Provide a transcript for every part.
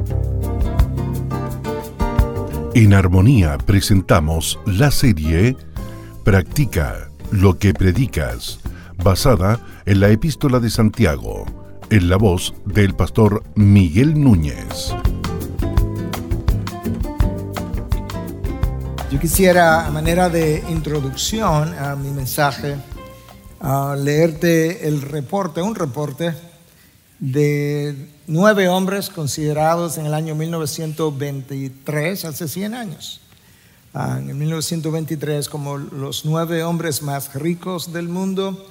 En Armonía presentamos la serie Practica lo que predicas, basada en la Epístola de Santiago, en la voz del pastor Miguel Núñez. Yo quisiera, a manera de introducción a mi mensaje, leerte un reporte de 9 hombres considerados en el año 1923, hace 100 años. En 1923, como los 9 hombres más ricos del mundo,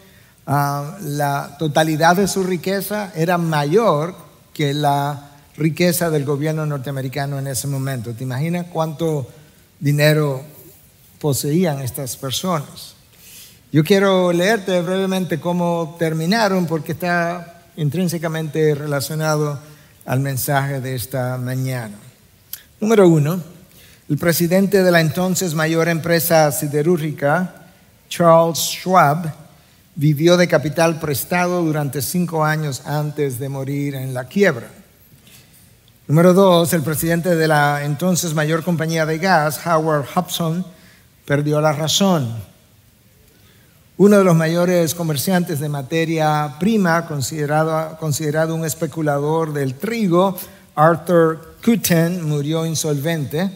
la totalidad de su riqueza era mayor que la riqueza del gobierno norteamericano en ese momento. ¿Te imaginas cuánto dinero poseían estas personas? Yo quiero leerte brevemente cómo terminaron, porque está intrínsecamente relacionado al mensaje de esta mañana. Número 1, el presidente de la entonces mayor empresa siderúrgica, Charles Schwab, vivió de capital prestado durante 5 años antes de morir en la quiebra. Número 2, el presidente de la entonces mayor compañía de gas, Howard Hobson, perdió la razón. Uno de los mayores comerciantes de materia prima, considerado un especulador del trigo, Arthur Cutten, murió insolvente.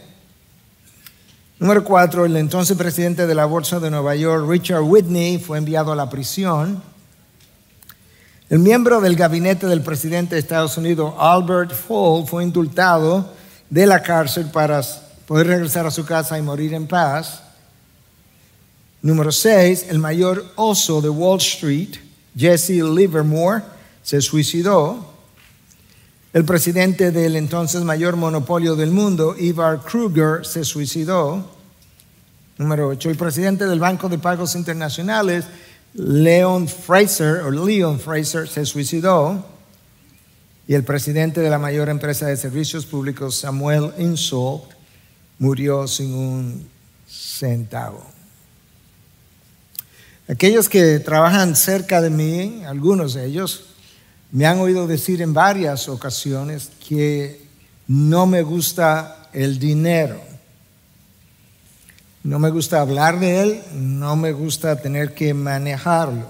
Número 4, el entonces presidente de la Bolsa de Nueva York, Richard Whitney, fue enviado a la prisión. El miembro del gabinete del presidente de Estados Unidos, Albert Fall, fue indultado de la cárcel para poder regresar a su casa y morir en paz. Número 6, el mayor oso de Wall Street, Jesse Livermore, se suicidó. El presidente del entonces mayor monopolio del mundo, Ivar Kruger, se suicidó. Número 8, el presidente del Banco de Pagos Internacionales, Leon Fraser, se suicidó. Y el presidente de la mayor empresa de servicios públicos, Samuel Insull, murió sin un centavo. Aquellos que trabajan cerca de mí, algunos de ellos, me han oído decir en varias ocasiones que no me gusta el dinero. No me gusta hablar de él, no me gusta tener que manejarlo.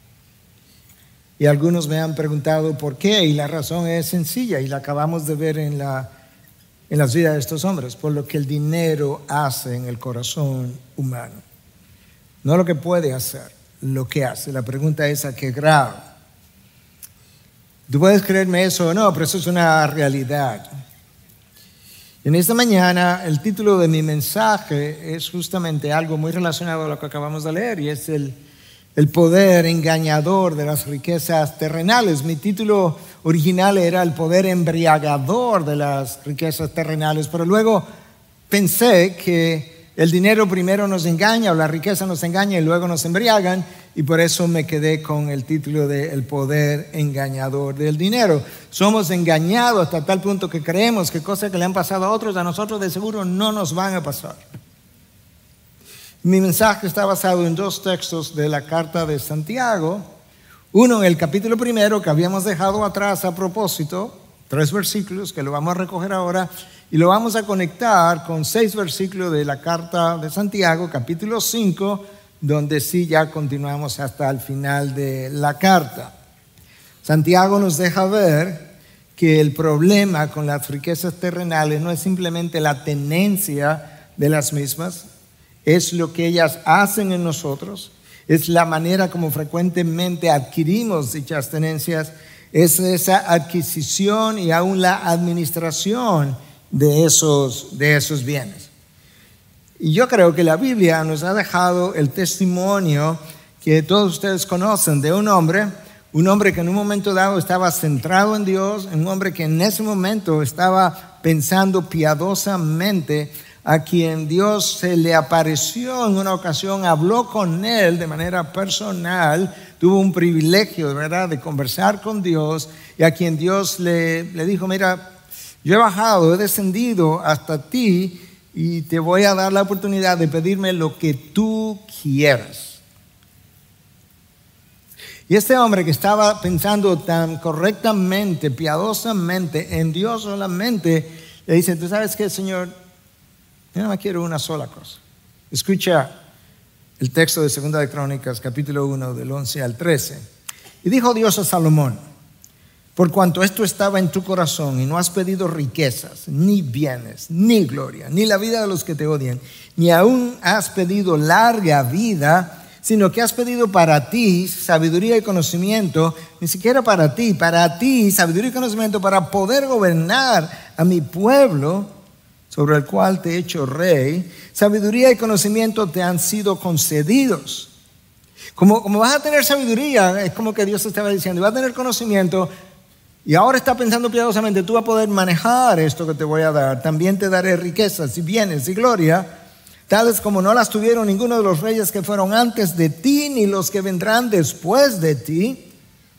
Y algunos me han preguntado por qué, y la razón es sencilla, y la acabamos de ver en las vidas de estos hombres, por lo que el dinero hace en el corazón humano. No lo que puede hacer, lo que hace. La pregunta es ¿a qué grado? Tú puedes creerme eso o no, pero eso es una realidad. En esta mañana el título de mi mensaje es justamente algo muy relacionado a lo que acabamos de leer, y es el poder engañador de las riquezas terrenales. Mi título original era el poder embriagador de las riquezas terrenales, pero luego pensé que el dinero primero nos engaña, o la riqueza nos engaña y luego nos embriagan, y por eso me quedé con el título de El poder engañador del dinero. Somos engañados hasta tal punto que creemos que cosas que le han pasado a otros, a nosotros de seguro no nos van a pasar. Mi mensaje está basado en 2 textos de la carta de Santiago. Uno en el capítulo 1 que habíamos dejado atrás a propósito, 3 versículos que lo vamos a recoger ahora, y lo vamos a conectar con 6 versículos de la carta de Santiago, capítulo 5, donde sí ya continuamos hasta el final de la carta. Santiago nos deja ver que el problema con las riquezas terrenales no es simplemente la tenencia de las mismas, es lo que ellas hacen en nosotros, es la manera como frecuentemente adquirimos dichas tenencias, es esa adquisición y aún la administración de esos bienes. Y yo creo que la Biblia nos ha dejado el testimonio que todos ustedes conocen de un hombre que en un momento dado estaba centrado en Dios, un hombre que en ese momento estaba pensando piadosamente, a quien Dios se le apareció en una ocasión, habló con él de manera personal, tuvo un privilegio, ¿verdad?, de conversar con Dios, y a quien Dios le dijo: mira, yo he bajado, he descendido hasta ti y te voy a dar la oportunidad de pedirme lo que tú quieras. Y este hombre que estaba pensando tan correctamente, piadosamente, en Dios solamente, le dice, ¿tú sabes qué, Señor? Yo no me quiero una sola cosa. Escucha el texto de 2 de Crónicas, capítulo 1, del 11 al 13. Y dijo Dios a Salomón, por cuanto esto estaba en tu corazón y no has pedido riquezas, ni bienes, ni gloria, ni la vida de los que te odian, ni aún has pedido larga vida, sino que has pedido para ti sabiduría y conocimiento, ni siquiera para ti sabiduría y conocimiento para poder gobernar a mi pueblo sobre el cual te he hecho rey. Sabiduría y conocimiento te han sido concedidos. Como vas a tener sabiduría, es como que Dios estaba diciendo, vas a tener conocimiento y ahora está pensando piadosamente, tú vas a poder manejar esto que te voy a dar. También te daré riquezas y bienes y gloria, tales como no las tuvieron ninguno de los reyes que fueron antes de ti, ni los que vendrán después de ti.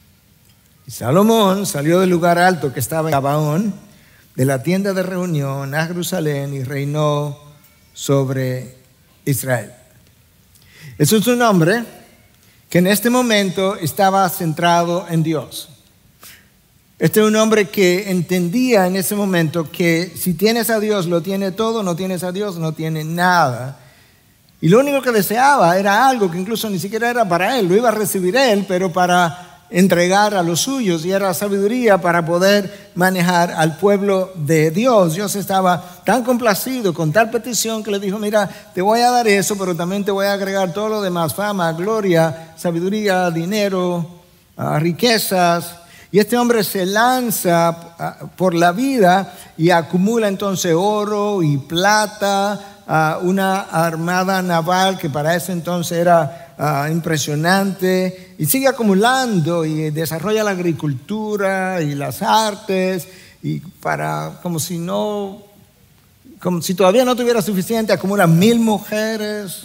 Y Salomón salió del lugar alto que estaba en Gabaón, de la tienda de reunión a Jerusalén, y reinó sobre Israel. Eso es un hombre que en este momento estaba centrado en Dios. Este es un hombre que entendía en ese momento que si tienes a Dios lo tiene todo, no tienes a Dios no tiene nada. Y lo único que deseaba era algo que incluso ni siquiera era para él, lo iba a recibir él, pero para entregar a los suyos, y era sabiduría para poder manejar al pueblo de Dios. Dios estaba tan complacido con tal petición que le dijo, mira, te voy a dar eso, pero también te voy a agregar todo lo demás, fama, gloria, sabiduría, dinero, riquezas. Y este hombre se lanza por la vida y acumula entonces oro y plata, una armada naval que para ese entonces era impresionante, y sigue acumulando y desarrolla la agricultura y las artes, y como si todavía no tuviera suficiente, acumula 1,000 mujeres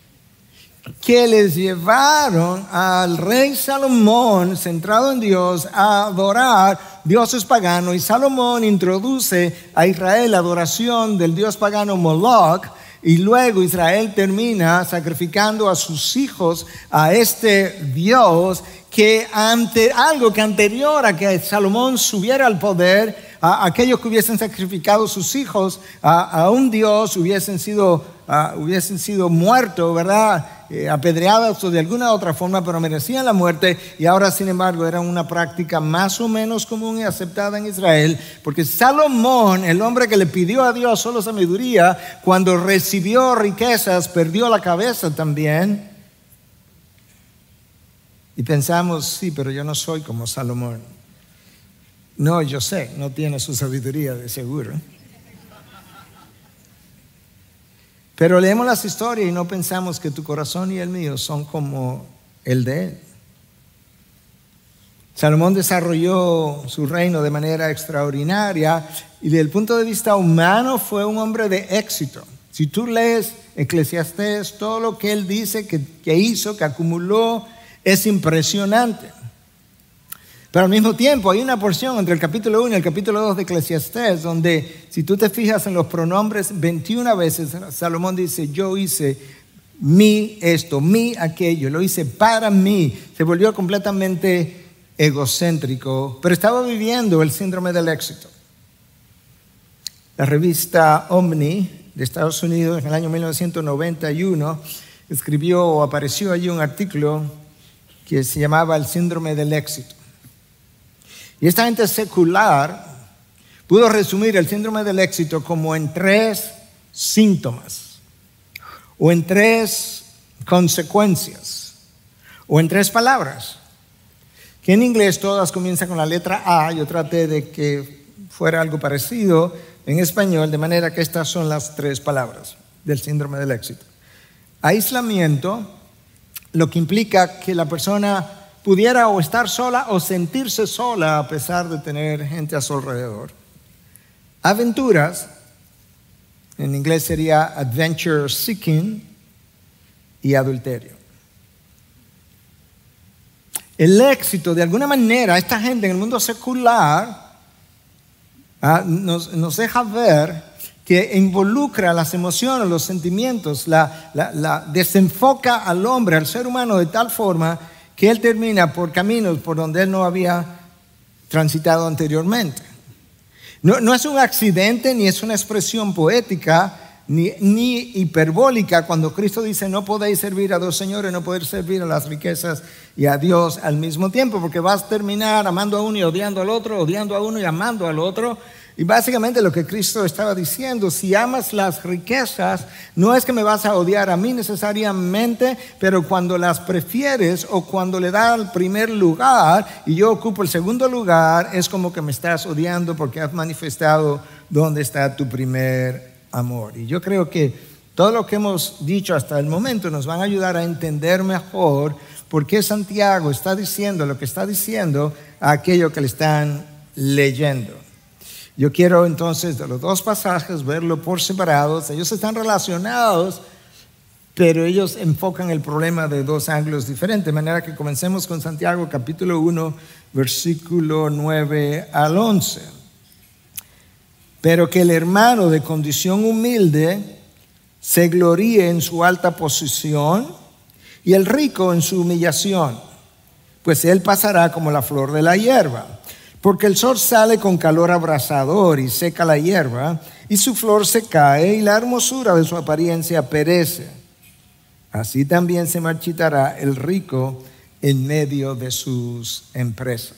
que les llevaron al rey Salomón, centrado en Dios, a adorar dioses paganos. Y Salomón introduce a Israel la adoración del dios pagano Moloch, y luego Israel termina sacrificando a sus hijos a este dios, que algo que anterior a que Salomón subiera al poder, a aquellos que hubiesen sacrificado sus hijos a un dios hubiesen sido muertos, ¿verdad? Apedreados o de alguna otra forma, pero merecían la muerte. Y ahora, sin embargo, era una práctica más o menos común y aceptada en Israel, porque Salomón, el hombre que le pidió a Dios solo sabiduría, cuando recibió riquezas perdió la cabeza también. Y pensamos, sí, pero yo no soy como Salomón. No, yo sé, no tiene su sabiduría de seguro. Pero leemos las historias y no pensamos que tu corazón y el mío son como el de él. Salomón desarrolló su reino de manera extraordinaria, y desde el punto de vista humano fue un hombre de éxito. Si tú lees Eclesiastés, todo lo que él dice que hizo, que acumuló, es impresionante. Pero al mismo tiempo hay una porción entre el capítulo 1 y el capítulo 2 de Eclesiastés donde, si tú te fijas en los pronombres, 21 veces Salomón dice, yo hice mi esto, mi aquello, lo hice para mí. Se volvió completamente egocéntrico, pero estaba viviendo el síndrome del éxito. La revista Omni de Estados Unidos en el año 1991 escribió o apareció allí un artículo que se llamaba el síndrome del éxito. Y esta gente secular pudo resumir el síndrome del éxito como en 3 síntomas, o en 3 consecuencias, o en 3 palabras, que en inglés todas comienzan con la letra A. Yo traté de que fuera algo parecido en español, de manera que estas son las 3 palabras del síndrome del éxito. Aislamiento, lo que implica que la persona pudiera o estar sola o sentirse sola a pesar de tener gente a su alrededor. Aventuras, en inglés sería adventure seeking, y adulterio. El éxito, de alguna manera, esta gente en el mundo secular nos deja ver que involucra las emociones, los sentimientos, desenfoca al hombre, al ser humano, de tal forma que él termina por caminos por donde él no había transitado anteriormente. No es un accidente ni es una expresión poética ni hiperbólica cuando Cristo dice no podéis servir a dos señores, no podéis servir a las riquezas y a Dios al mismo tiempo, porque vas a terminar amando a uno y odiando al otro, odiando a uno y amando al otro. Y básicamente lo que Cristo estaba diciendo, si amas las riquezas, no es que me vas a odiar a mí necesariamente, pero cuando las prefieres o cuando le das el primer lugar y yo ocupo el segundo lugar, es como que me estás odiando porque has manifestado dónde está tu primer amor. Y yo creo que todo lo que hemos dicho hasta el momento nos van a ayudar a entender mejor por qué Santiago está diciendo lo que está diciendo a aquello que le están leyendo. Yo quiero entonces de los dos pasajes verlo por separados. Ellos están relacionados, pero ellos enfocan el problema de dos ángulos diferentes. De manera que comencemos con Santiago capítulo 1, versículo 9 al 11. Pero que el hermano de condición humilde se gloríe en su alta posición y el rico en su humillación, pues él pasará como la flor de la hierba. Porque el sol sale con calor abrasador y seca la hierba, y su flor se cae y la hermosura de su apariencia perece. Así también se marchitará el rico en medio de sus empresas.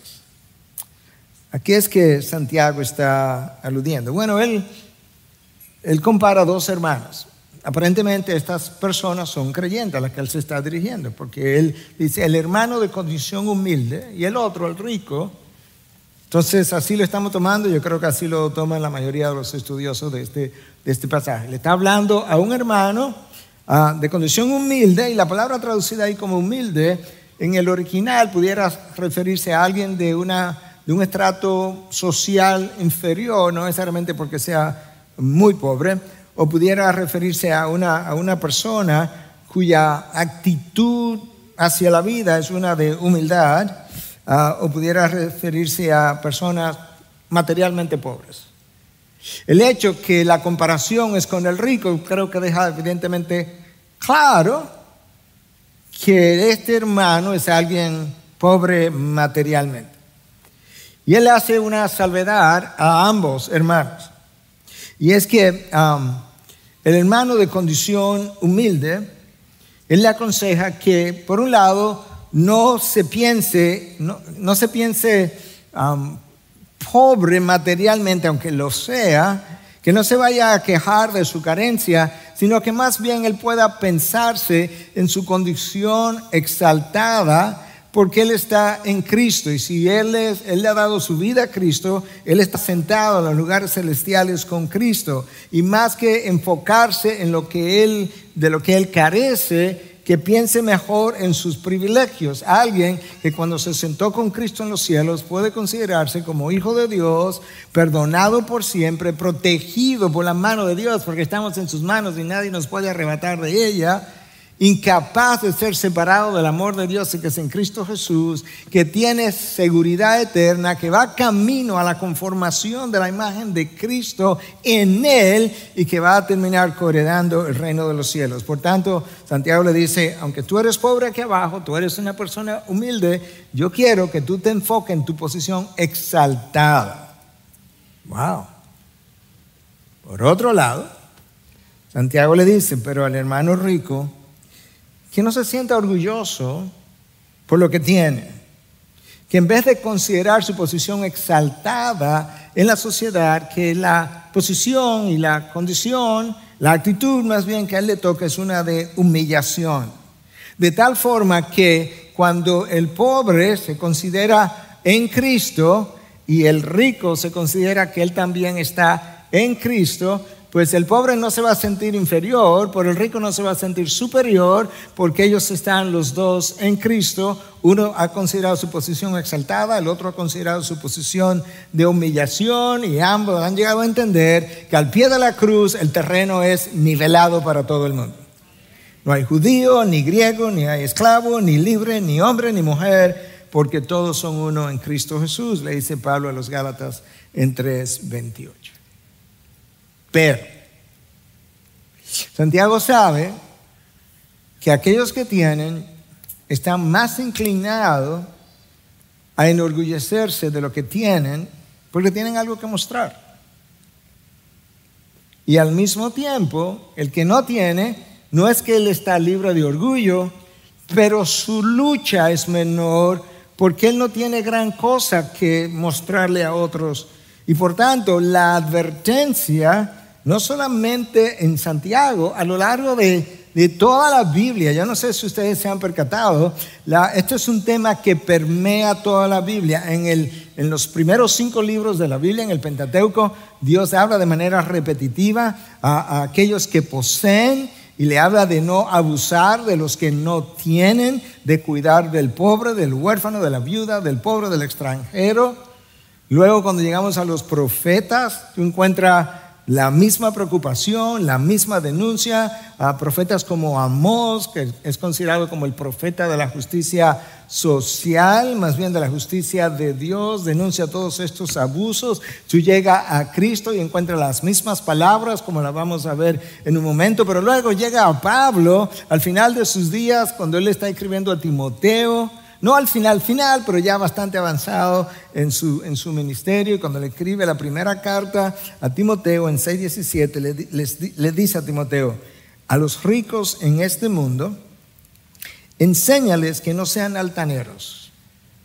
Aquí es que Santiago está aludiendo. Bueno, él compara dos hermanos. Aparentemente estas personas son creyentes a las que él se está dirigiendo, porque él dice el hermano de condición humilde y el otro, el rico. Entonces así lo estamos tomando, yo creo que así lo toman la mayoría de los estudiosos de este pasaje. Le está hablando a un hermano de condición humilde, y la palabra traducida ahí como humilde, en el original pudiera referirse a alguien de un estrato social inferior, no necesariamente porque sea muy pobre, o pudiera referirse a una persona cuya actitud hacia la vida es una de humildad, o pudiera referirse a personas materialmente pobres. El hecho que la comparación es con el rico creo que deja evidentemente claro que este hermano es alguien pobre materialmente. Y él hace una salvedad a ambos hermanos. Y es que el hermano de condición humilde, él le aconseja que por un lado no se piense pobre materialmente, aunque lo sea, que no se vaya a quejar de su carencia, sino que más bien él pueda pensarse en su condición exaltada, porque él está en Cristo. Y si él le ha dado su vida a Cristo, él está sentado en los lugares celestiales con Cristo. Y más que enfocarse en de lo que él carece, que piense mejor en sus privilegios. Alguien que cuando se sentó con Cristo en los cielos puede considerarse como hijo de Dios, perdonado por siempre, protegido por la mano de Dios, porque estamos en sus manos y nadie nos puede arrebatar de ella, incapaz de ser separado del amor de Dios que es en Cristo Jesús, que tiene seguridad eterna, que va camino a la conformación de la imagen de Cristo en él y que va a terminar coheredando el reino de los cielos. Por tanto, Santiago le dice, aunque tú eres pobre aquí abajo, tú eres una persona humilde, yo quiero que tú te enfoques en tu posición exaltada. Wow. Por otro lado, Santiago le dice, pero al hermano rico, que no se sienta orgulloso por lo que tiene, que en vez de considerar su posición exaltada en la sociedad, que la posición y la condición, la actitud más bien que a él le toca es una de humillación. De tal forma que cuando el pobre se considera en Cristo y el rico se considera que él también está en Cristo, pues el pobre no se va a sentir inferior, pero el rico no se va a sentir superior, porque ellos están los dos en Cristo. Uno ha considerado su posición exaltada, el otro ha considerado su posición de humillación, y ambos han llegado a entender que al pie de la cruz el terreno es nivelado para todo el mundo. No hay judío, ni griego, ni hay esclavo, ni libre, ni hombre, ni mujer, porque todos son uno en Cristo Jesús, le dice Pablo a los Gálatas en 3:28. Pero Santiago sabe que aquellos que tienen están más inclinados a enorgullecerse de lo que tienen porque tienen algo que mostrar. Y al mismo tiempo, el que no tiene, no es que él está libre de orgullo, pero su lucha es menor porque él no tiene gran cosa que mostrarle a otros. Y por tanto, la advertencia, no solamente en Santiago, a lo largo de toda la Biblia, yo no sé si ustedes se han percatado, esto es un tema que permea toda la Biblia. En los primeros 5 libros de la Biblia, en el Pentateuco, Dios habla de manera repetitiva a aquellos que poseen y le habla de no abusar de los que no tienen, de cuidar del pobre, del huérfano, de la viuda, del pobre, del extranjero. Luego, cuando llegamos a los profetas, tú encuentras la misma preocupación, la misma denuncia a profetas como Amós, que es considerado como el profeta de la justicia social, más bien de la justicia de Dios, denuncia todos estos abusos. Tú llegas a Cristo y encuentras las mismas palabras, como las vamos a ver en un momento, pero luego llega a Pablo al final de sus días, cuando él está escribiendo a Timoteo. No al final, pero ya bastante avanzado en su ministerio. Y cuando le escribe la primera carta a Timoteo en 6:17, le dice a Timoteo: a los ricos en este mundo, enséñales que no sean altaneros,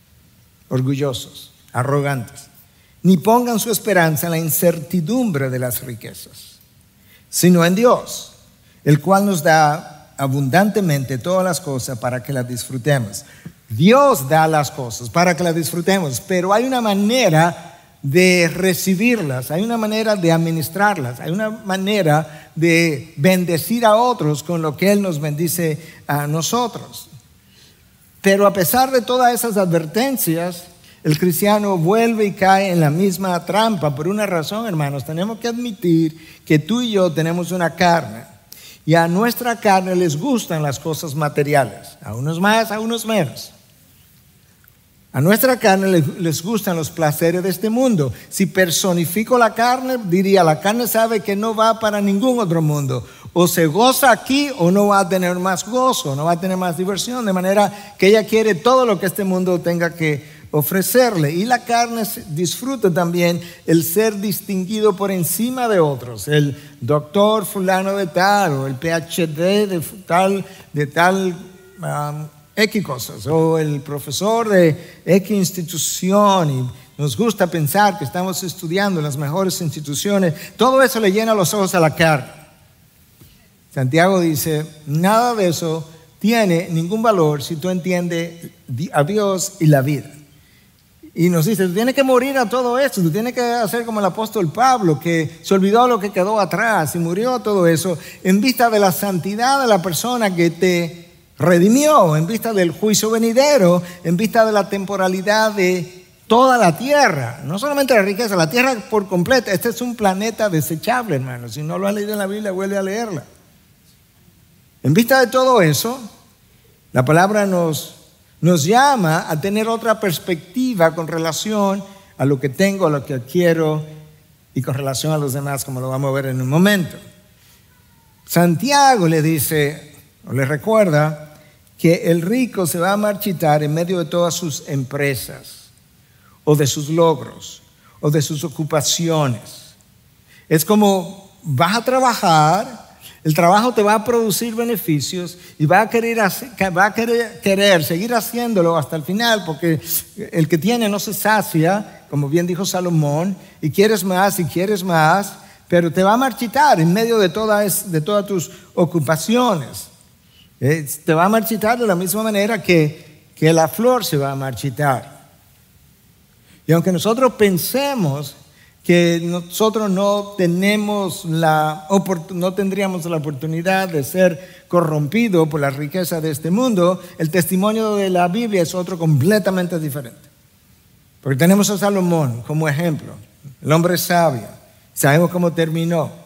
orgullosos, arrogantes, ni pongan su esperanza en la incertidumbre de las riquezas, sino en Dios, el cual nos da abundantemente todas las cosas para que las disfrutemos. Dios da las cosas para que las disfrutemos, pero hay una manera de recibirlas, hay una manera de administrarlas, hay una manera de bendecir a otros con lo que Él nos bendice a nosotros. Pero a pesar de todas esas advertencias, el cristiano vuelve y cae en la misma trampa por una razón, hermanos. Tenemos que admitir que tú y yo tenemos una carne, y a nuestra carne les gustan las cosas materiales, a unos más, a unos menos. A nuestra carne les gustan los placeres de este mundo. Si personifico la carne, diría: la carne sabe que no va para ningún otro mundo. O se goza aquí o no va a tener más gozo, no va a tener más diversión. De manera que ella quiere todo lo que este mundo tenga que ofrecerle. Y la carne disfruta también el ser distinguido por encima de otros. El doctor fulano de tal, o el PhD de tal X cosas, o el profesor de X institución, y nos gusta pensar que estamos estudiando en las mejores instituciones. Todo eso le llena los ojos a la carne. Santiago dice: nada de eso tiene ningún valor si tú entiendes a Dios y la vida. Y nos dice: tú tienes que morir a todo esto, tú tienes que hacer como el apóstol Pablo, que se olvidó lo que quedó atrás y murió a todo eso en vista de la santidad de la persona que te redimió, en vista del juicio venidero, en vista de la temporalidad de toda la tierra. No solamente la riqueza, la tierra por completa. Este es un planeta desechable, hermano. Si no lo has leído en la Biblia, vuelve a leerla. En vista de todo eso, la palabra nos llama a tener otra perspectiva con relación a lo que tengo, a lo que quiero, y con relación a los demás, como lo vamos a ver en un momento. Santiago le dice, o le recuerda, que el rico se va a marchitar en medio de todas sus empresas, o de sus logros, o de sus ocupaciones. Es como vas a trabajar, el trabajo te va a producir beneficios y va a querer seguir haciéndolo hasta el final, porque el que tiene no se sacia, como bien dijo Salomón, y quieres más y quieres más, pero te va a marchitar en medio de todas tus ocupaciones. Te va a marchitar de la misma manera que la flor se va a marchitar. Y aunque nosotros pensemos que nosotros no tendríamos la oportunidad de ser corrompidos por la riqueza de este mundo, el testimonio de la Biblia es otro completamente diferente. Porque tenemos a Salomón como ejemplo, el hombre sabio, sabemos cómo terminó.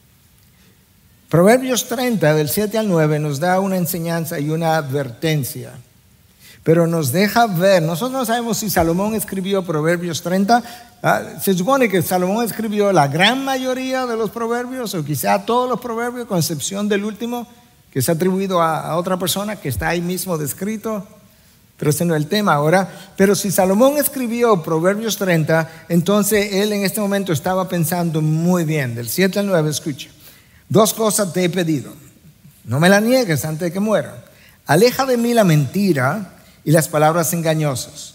Proverbios 30, del 7 al 9, nos da una enseñanza y una advertencia, pero nos deja ver. Nosotros no sabemos si Salomón escribió Proverbios 30. Se supone que Salomón escribió la gran mayoría de los proverbios, o quizá todos los proverbios, con excepción del último. que es atribuido a otra persona que está ahí mismo descrito, pero ese no es el tema ahora. Pero si Salomón escribió Proverbios 30, entonces él en este momento estaba pensando muy bien. Del 7 al 9, escucha. 2 cosas te he pedido. No me las niegues antes de que muera. Aleja de mí la mentira y las palabras engañosas.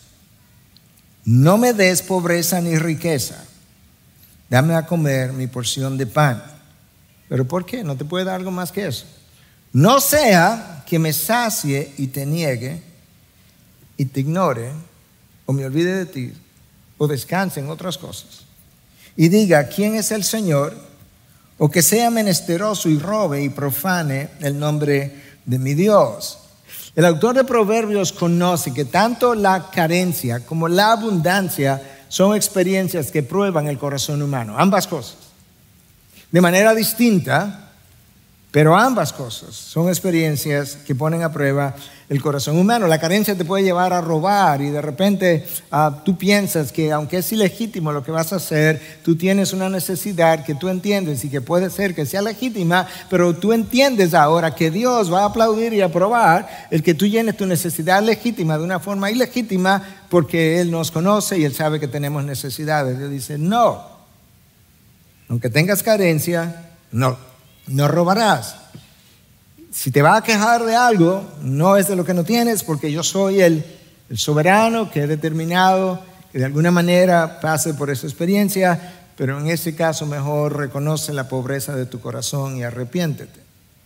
No me des pobreza ni riqueza. Dame a comer mi porción de pan. ¿Pero por qué? ¿No te puede dar algo más que eso? No sea que me sacie y te niegue y te ignore o me olvide de ti o descanse en otras cosas y diga ¿quién es el Señor? O que sea menesteroso y robe y profane el nombre de mi Dios. El autor de Proverbios conoce que tanto la carencia como la abundancia son experiencias que prueban el corazón humano, ambas cosas. De manera distinta, pero ambas cosas son experiencias que ponen a prueba el corazón humano. La carencia te puede llevar a robar y de repente tú piensas que aunque es ilegítimo lo que vas a hacer, tú tienes una necesidad que tú entiendes y que puede ser que sea legítima, pero tú entiendes ahora que Dios va a aplaudir y aprobar el que tú llenes tu necesidad legítima de una forma ilegítima porque Él nos conoce y Él sabe que tenemos necesidades. Dios dice, no, aunque tengas carencia, no robarás. Si te vas a quejar de algo, no es de lo que no tienes, porque yo soy el soberano que he determinado que de alguna manera pase por esa experiencia, pero en ese caso mejor reconoce la pobreza de tu corazón y arrepiéntete.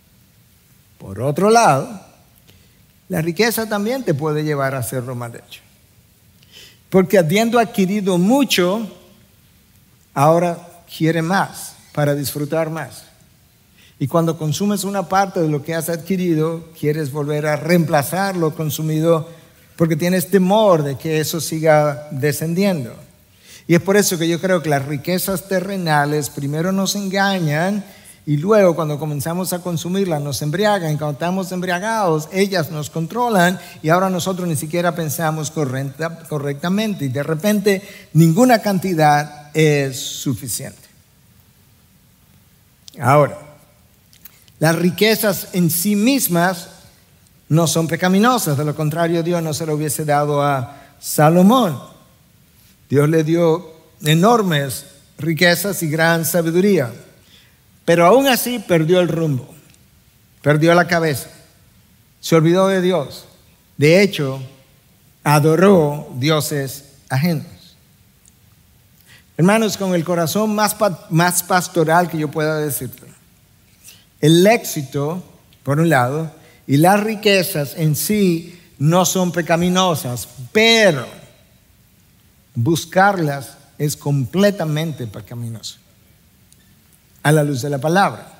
Por otro lado, la riqueza también te puede llevar a hacerlo mal hecho. Porque habiendo adquirido mucho, ahora quiere más para disfrutar más. Y cuando consumes una parte de lo que has adquirido, quieres volver a reemplazar lo consumido porque tienes temor de que eso siga descendiendo. Y es por eso que yo creo que las riquezas terrenales primero nos engañan y luego cuando comenzamos a consumirlas nos embriagan. Y cuando estamos embriagados, ellas nos controlan y ahora nosotros ni siquiera pensamos correctamente. Y de repente ninguna cantidad es suficiente. Ahora, las riquezas en sí mismas no son pecaminosas, de lo contrario Dios no se lo hubiese dado a Salomón. Dios le dio enormes riquezas y gran sabiduría, pero aún así perdió el rumbo, perdió la cabeza, se olvidó de Dios. De hecho, adoró dioses ajenos. Hermanos, con el corazón más pastoral que yo pueda decirte, el éxito, por un lado, y las riquezas en sí no son pecaminosas, pero buscarlas es completamente pecaminoso a la luz de la palabra.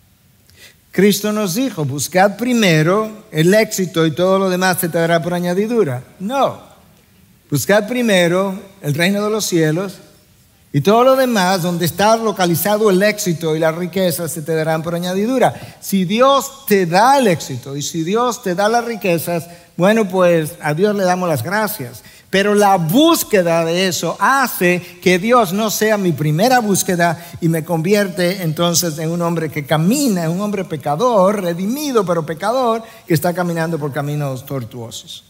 Cristo nos dijo, buscad primero el éxito y todo lo demás se te dará por añadidura. No, buscad primero el reino de los cielos y todo lo demás, donde está localizado el éxito y las riquezas, se te darán por añadidura. Si Dios te da el éxito y si Dios te da las riquezas, bueno, pues a Dios le damos las gracias. Pero la búsqueda de eso hace que Dios no sea mi primera búsqueda y me convierte entonces en un hombre que camina, en un hombre pecador, redimido pero pecador, que está caminando por caminos tortuosos.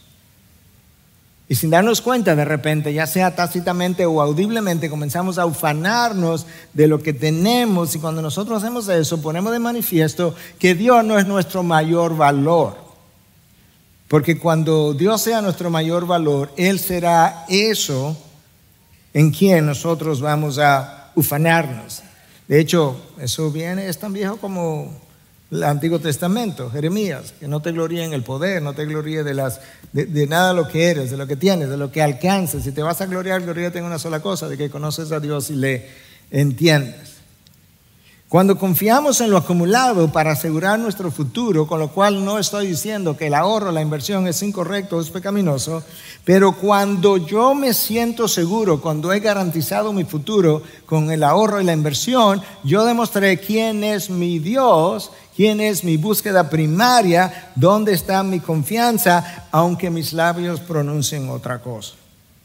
Y sin darnos cuenta, de repente, ya sea tácitamente o audiblemente, comenzamos a ufanarnos de lo que tenemos. Y cuando nosotros hacemos eso, ponemos de manifiesto que Dios no es nuestro mayor valor. Porque cuando Dios sea nuestro mayor valor, Él será eso en quien nosotros vamos a ufanarnos. De hecho, eso es tan viejo como el Antiguo Testamento, Jeremías, que no te gloríes en el poder, no te gloríes de nada de lo que eres, de lo que tienes, de lo que alcanzas. Si te vas a gloriar, gloríate en una sola cosa, de que conoces a Dios y le entiendes. Cuando confiamos en lo acumulado para asegurar nuestro futuro, con lo cual no estoy diciendo que el ahorro, la inversión es incorrecto, es pecaminoso, pero cuando yo me siento seguro, cuando he garantizado mi futuro con el ahorro y la inversión, yo demostré quién es mi Dios, quién es mi búsqueda primaria, dónde está mi confianza, aunque mis labios pronuncien otra cosa.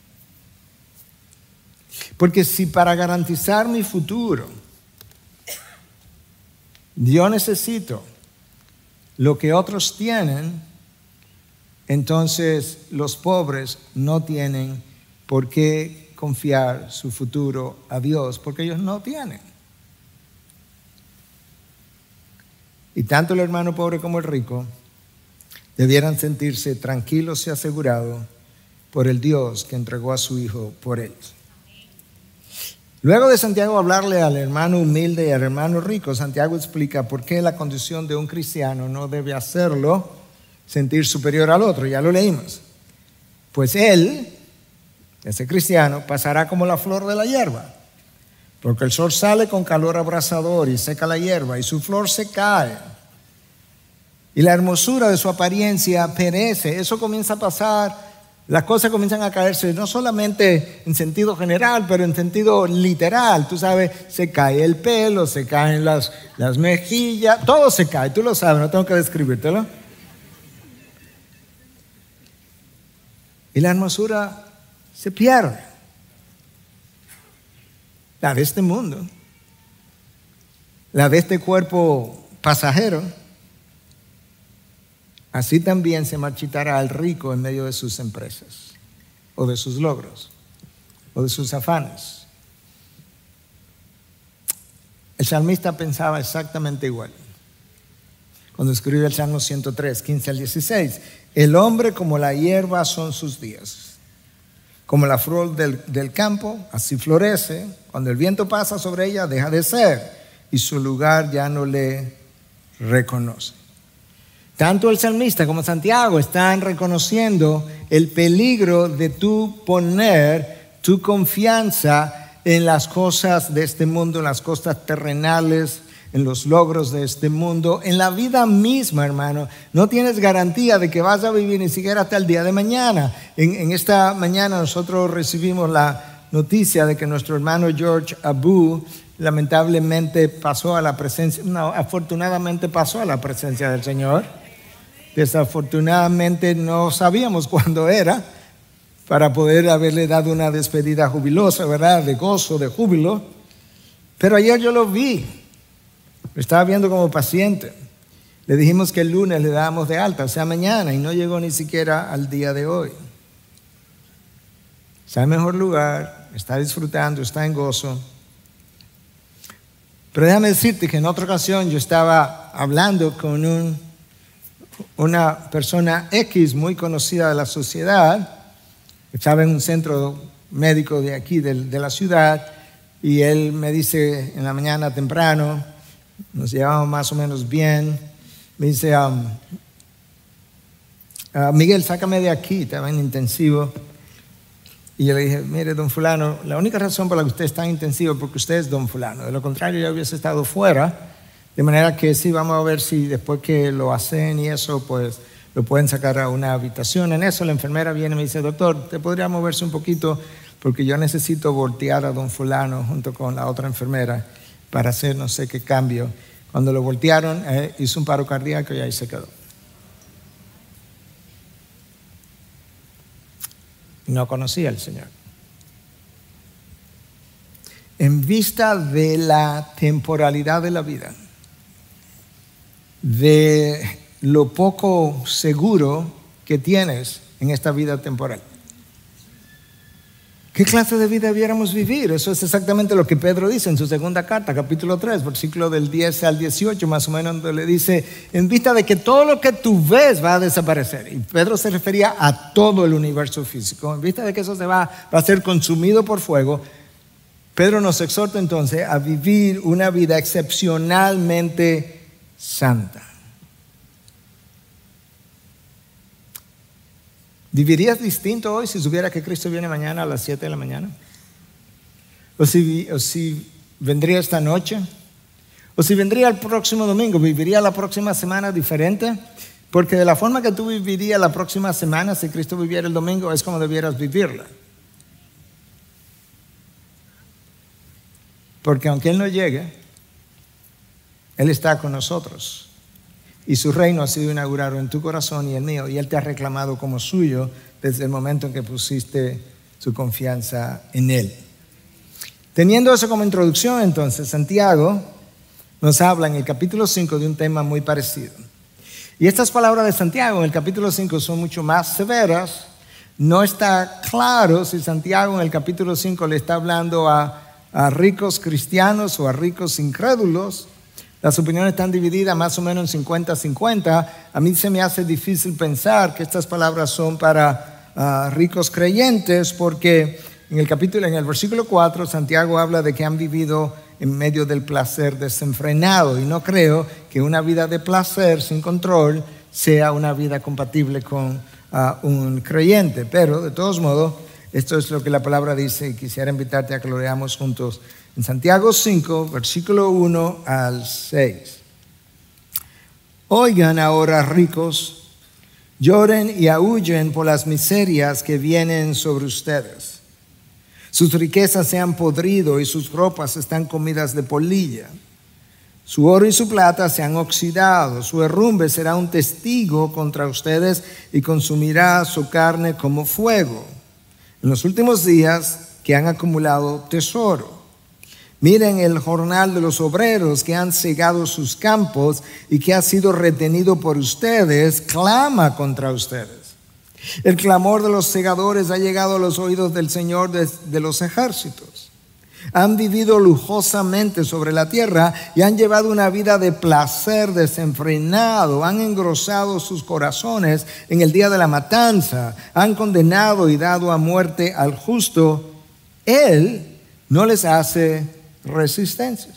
Porque si para garantizar mi futuro yo necesito lo que otros tienen, entonces los pobres no tienen por qué confiar su futuro a Dios, porque ellos no tienen. Y tanto el hermano pobre como el rico debieran sentirse tranquilos y asegurados por el Dios que entregó a su Hijo por ellos. Luego de Santiago hablarle al hermano humilde y al hermano rico, Santiago explica por qué la condición de un cristiano no debe hacerlo sentir superior al otro. Ya lo leímos. Pues él, ese cristiano, pasará como la flor de la hierba, porque el sol sale con calor abrasador y seca la hierba y su flor se cae y la hermosura de su apariencia perece. Eso comienza a pasar. Las cosas comienzan a caerse no solamente en sentido general, pero en sentido literal. Tú sabes, se cae el pelo, se caen las mejillas, todo se cae. Tú lo sabes, no tengo que describírtelo. Y la hermosura se pierde. La de este mundo, la de este cuerpo pasajero. Así también se marchitará el rico en medio de sus empresas, o de sus logros, o de sus afanes. El salmista pensaba exactamente igual. Cuando escribe el Salmo 103, 15 al 16, el hombre como la hierba son sus días, como la flor del campo, así florece. Cuando el viento pasa sobre ella, deja de ser, y su lugar ya no le reconoce. Tanto el salmista como Santiago están reconociendo el peligro de tú poner tu confianza en las cosas de este mundo, en las cosas terrenales, en los logros de este mundo, en la vida misma, hermano. No tienes garantía de que vas a vivir ni siquiera hasta el día de mañana. En esta mañana nosotros recibimos la noticia de que nuestro hermano George Abu lamentablemente pasó a la presencia, no, afortunadamente pasó a la presencia del Señor. Desafortunadamente no sabíamos cuándo era para poder haberle dado una despedida jubilosa, ¿verdad? De gozo, de júbilo. Pero ayer yo lo vi, lo estaba viendo como paciente. Le dijimos que el lunes le dábamos de alta, o sea, mañana, y no llegó ni siquiera al día de hoy. Está en mejor lugar, está disfrutando, está en gozo. Pero déjame decirte que en otra ocasión yo estaba hablando con una persona X muy conocida de la sociedad. Estaba en un centro médico de aquí, de la ciudad, y él me dice en la mañana temprano, nos llevamos más o menos bien, me dice, Miguel, sácame de aquí, estaba en intensivo. Y yo le dije, mire, don fulano, la única razón por la que usted está en intensivo es porque usted es don fulano. De lo contrario, ya hubiese estado fuera. De manera que sí, vamos a ver si después que lo hacen y eso, pues lo pueden sacar a una habitación. En eso la enfermera viene y me dice, doctor, ¿te podría moverse un poquito? Porque yo necesito voltear a don fulano junto con la otra enfermera para hacer no sé qué cambio. Cuando lo voltearon, hizo un paro cardíaco y ahí se quedó. No conocía al Señor. En vista de la temporalidad de la vida, de lo poco seguro que tienes en esta vida temporal, ¿qué clase de vida debiéramos vivir? Eso es exactamente lo que Pedro dice en su segunda carta, capítulo 3, versículo del 10 al 18, más o menos, donde le dice, en vista de que todo lo que tú ves va a desaparecer. Y Pedro se refería a todo el universo físico. En vista de que eso va a ser consumido por fuego, Pedro nos exhorta entonces a vivir una vida excepcionalmente santa. ¿Vivirías distinto hoy si supiera que Cristo viene mañana a las 7 de la mañana? ¿O si vendría esta noche? ¿O si vendría el próximo domingo? ¿Viviría la próxima semana diferente? Porque de la forma que tú vivirías la próxima semana, si Cristo viviera el domingo, es como debieras vivirla. Porque aunque Él no llegue, Él está con nosotros. Y su reino ha sido inaugurado en tu corazón y el mío. Y Él te ha reclamado como suyo desde el momento en que pusiste su confianza en Él. Teniendo eso como introducción, entonces, Santiago nos habla en el capítulo 5 de un tema muy parecido. Y estas palabras de Santiago en el capítulo 5 son mucho más severas. No está claro si Santiago en el capítulo 5 le está hablando a ricos cristianos o a ricos incrédulos. Las opiniones están divididas más o menos en 50-50. A mí se me hace difícil pensar que estas palabras son para ricos creyentes, porque en el versículo 4 Santiago habla de que han vivido en medio del placer desenfrenado, y no creo que una vida de placer sin control sea una vida compatible con un creyente. Pero de todos modos, esto es lo que la palabra dice, y quisiera invitarte a que lo leamos juntos en Santiago 5, versículo 1 al 6. Oigan ahora, ricos, lloren y aúllen por las miserias que vienen sobre ustedes. Sus riquezas se han podrido y sus ropas están comidas de polilla. Su oro y su plata se han oxidado. Su herrumbre será un testigo contra ustedes y consumirá su carne como fuego. En los últimos días que han acumulado tesoro. Miren el jornal de los obreros que han cegado sus campos y que ha sido retenido por ustedes, clama contra ustedes. El clamor de los segadores ha llegado a los oídos del Señor de los ejércitos. Han vivido lujosamente sobre la tierra y han llevado una vida de placer desenfrenado. Han engrosado sus corazones en el día de la matanza. Han condenado y dado a muerte al justo. Él no les hace resistencias.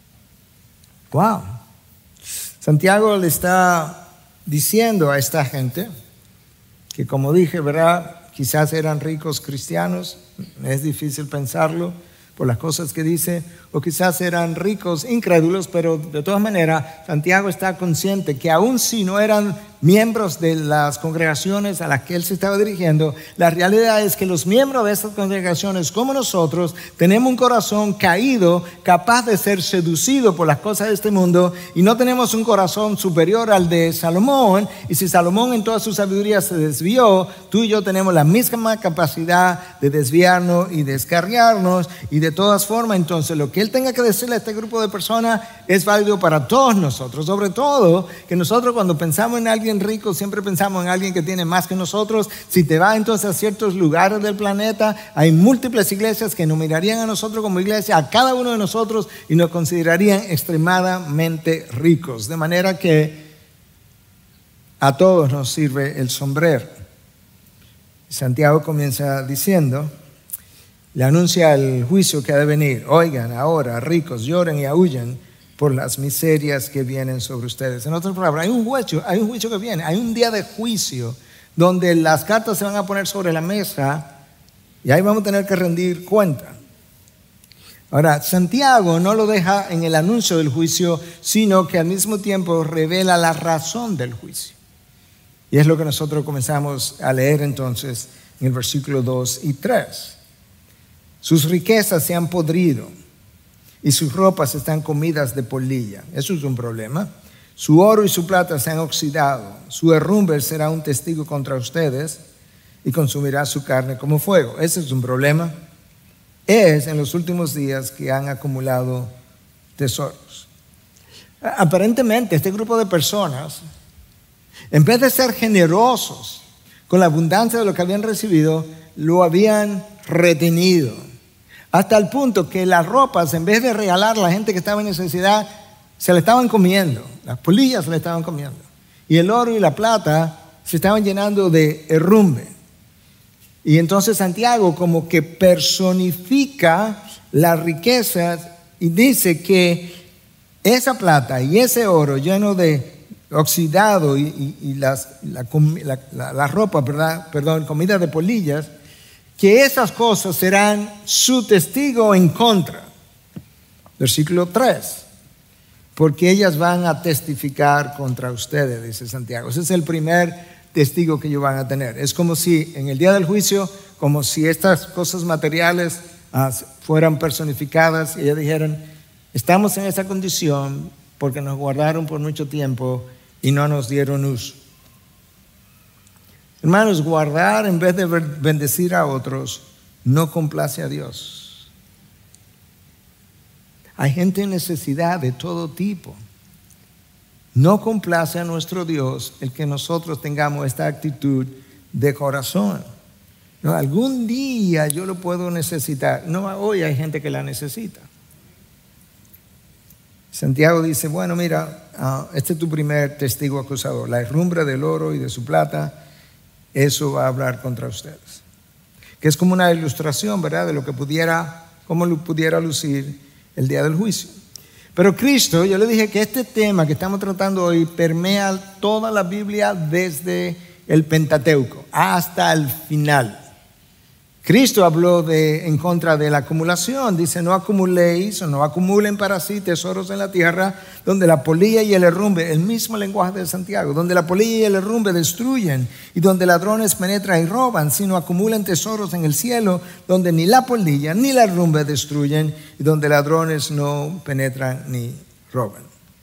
Wow. Santiago le está diciendo a esta gente que, como dije, ¿verdad? Quizás eran ricos cristianos, es difícil pensarlo por las cosas que dice, o quizás eran ricos incrédulos, pero de todas maneras Santiago está consciente que aun si no eran miembros de las congregaciones a las que él se estaba dirigiendo, la realidad es que los miembros de estas congregaciones, como nosotros, tenemos un corazón caído, capaz de ser seducido por las cosas de este mundo, y no tenemos un corazón superior al de Salomón. Y si Salomón en toda su sabiduría se desvió, tú y yo tenemos la misma capacidad de desviarnos y descarriarnos. Y de todas formas, entonces, lo que él tenga que decirle a este grupo de personas es válido para todos nosotros. Sobre todo que nosotros, cuando pensamos en alguien rico, siempre pensamos en alguien que tiene más que nosotros. Si te vas entonces a ciertos lugares del planeta, hay múltiples iglesias que nos mirarían a nosotros como iglesia, a cada uno de nosotros, y nos considerarían extremadamente ricos. De manera que a todos nos sirve el sombrero. Santiago comienza diciendo, le anuncia el juicio que ha de venir. Oigan ahora, ricos, lloren y aúllen por las miserias que vienen sobre ustedes. En otras palabras, hay un juicio que viene, hay un día de juicio donde las cartas se van a poner sobre la mesa y ahí vamos a tener que rendir cuenta. Ahora, Santiago no lo deja en el anuncio del juicio, sino que al mismo tiempo revela la razón del juicio. Y es lo que nosotros comenzamos a leer entonces en el versículo 2 y 3. Sus riquezas se han podrido y sus ropas están comidas de polilla. Eso es un problema. Su oro y su plata se han oxidado. Su herrumbre será un testigo contra ustedes y consumirá su carne como fuego. Ese es un problema. Es en los últimos días que han acumulado tesoros. Aparentemente, este grupo de personas, en vez de ser generosos con la abundancia de lo que habían recibido, lo habían retenido. Hasta el punto que las ropas, en vez de regalar a la gente que estaba en necesidad, se le estaban comiendo. Las polillas se le estaban comiendo. Y el oro y la plata se estaban llenando de herrumbre. Y entonces Santiago como que personifica las riquezas y dice que esa plata y ese oro lleno de oxidado y la ropa, comida de polillas, que esas cosas serán su testigo en contra. Versículo 3. Porque ellas van a testificar contra ustedes, dice Santiago. Ese es el primer testigo que ellos van a tener. Es como si en el día del juicio, como si estas cosas materiales fueran personificadas y ellos dijeran, estamos en esa condición porque nos guardaron por mucho tiempo y no nos dieron uso. Hermanos, guardar en vez de bendecir a otros no complace a Dios. Hay gente en necesidad de todo tipo. No complace a nuestro Dios el que nosotros tengamos esta actitud de corazón. No, algún día yo lo puedo necesitar. No, hoy hay gente que la necesita. Santiago dice, bueno, mira, este es tu primer testigo acusador. La herrumbre del oro y de su plata, eso va a hablar contra ustedes. Que es como una ilustración, ¿verdad?, de lo que cómo pudiera lucir el día del juicio. Pero Cristo, yo le dije que este tema que estamos tratando hoy permea toda la Biblia desde el Pentateuco hasta el final. Cristo habló en contra de la acumulación. Dice, no acumuléis o no acumulen para sí tesoros en la tierra donde la polilla y el herrumbre, el mismo lenguaje de Santiago, donde la polilla y el herrumbre destruyen y donde ladrones penetran y roban, sino acumulen tesoros en el cielo donde ni la polilla ni la herrumbre destruyen y donde ladrones no penetran ni roban.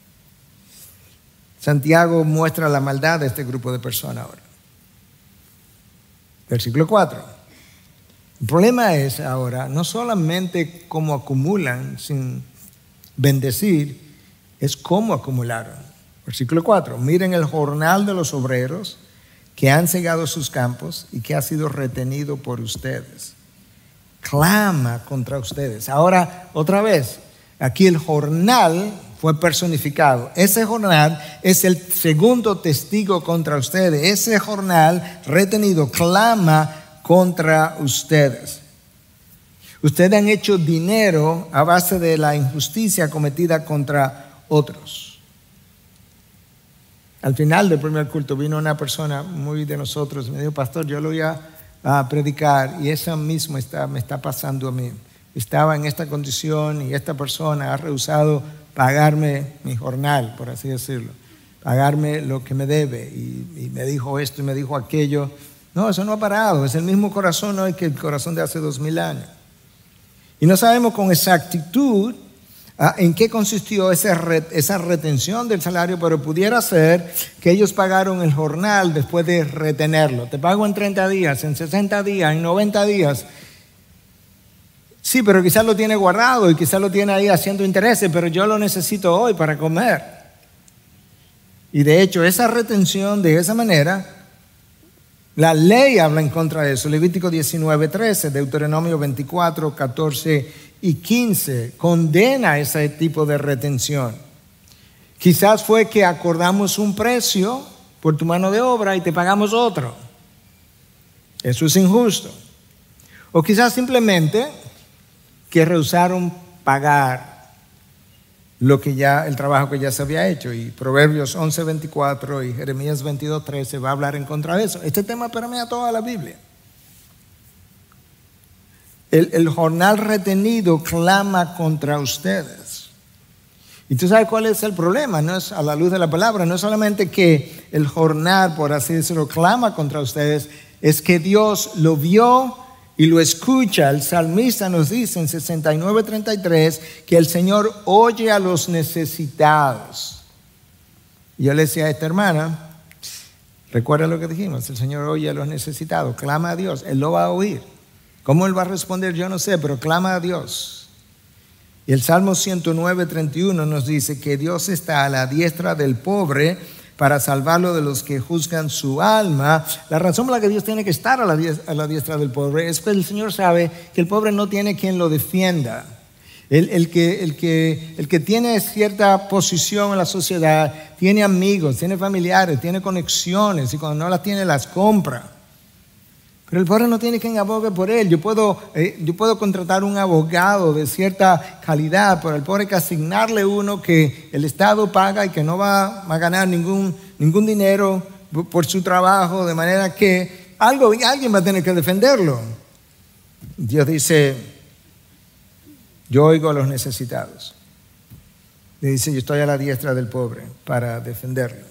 Santiago muestra la maldad de este grupo de personas ahora. Versículo 4. El problema es ahora no solamente cómo acumulan sin bendecir, es cómo acumularon. Versículo 4. Miren el jornal de los obreros que han cegado sus campos y que ha sido retenido por ustedes. Clama contra ustedes. Ahora, otra vez, aquí el jornal fue personificado. Ese jornal es el segundo testigo contra ustedes. Ese jornal retenido clama contra ustedes. Ustedes han hecho dinero a base de la injusticia cometida contra otros. Al final del primer culto vino una persona muy de nosotros y me dijo, pastor, yo lo voy a predicar y eso mismo me está pasando a mí. Estaba en esta condición y esta persona ha rehusado pagarme mi jornal, por así decirlo, pagarme lo que me debe y me dijo esto y me dijo aquello. No, eso no ha parado, es el mismo corazón hoy que el corazón de hace 2000 años. Y no sabemos con exactitud en qué consistió esa retención del salario, pero pudiera ser que ellos pagaron el jornal después de retenerlo. Te pago en 30 días, en 60 días, en 90 días. Sí, pero quizás lo tiene guardado y quizás lo tiene ahí haciendo intereses, pero yo lo necesito hoy para comer. Y de hecho, esa retención de esa manera, la ley habla en contra de eso. Levítico 19:13, Deuteronomio 24, 14 y 15 condena ese tipo de retención. Quizás fue que acordamos un precio por tu mano de obra y te pagamos otro. Eso es injusto. O quizás simplemente que rehusaron pagar el trabajo que ya se había hecho. Y Proverbios 11:24 y Jeremías 22:13 va a hablar en contra de eso. Este tema permea toda la Biblia. El jornal retenido clama contra ustedes. Y tú sabes cuál es el problema, no es a la luz de la palabra, no es solamente que el jornal, por así decirlo, clama contra ustedes, es que Dios lo vio y lo escucha. El salmista nos dice en 69:33 que el Señor oye a los necesitados. Y yo le decía a esta hermana, recuerda lo que dijimos, el Señor oye a los necesitados, clama a Dios, Él lo va a oír. ¿Cómo Él va a responder? Yo no sé, pero clama a Dios. Y el Salmo 109:31 nos dice que Dios está a la diestra del pobre para salvarlo de los que juzgan su alma. La razón por la que Dios tiene que estar a la diestra del pobre es que el Señor sabe que el pobre no tiene quien lo defienda. El que tiene cierta posición en la sociedad tiene amigos, tiene familiares, tiene conexiones y cuando no las tiene las compra. Pero el pobre no tiene quien abogue por él. Yo puedo contratar un abogado de cierta calidad, pero al pobre hay que asignarle uno que el Estado paga y que no va a ganar ningún dinero por su trabajo, de manera que alguien va a tener que defenderlo. Dios dice, yo oigo a los necesitados. Le dice, yo estoy a la diestra del pobre para defenderlo.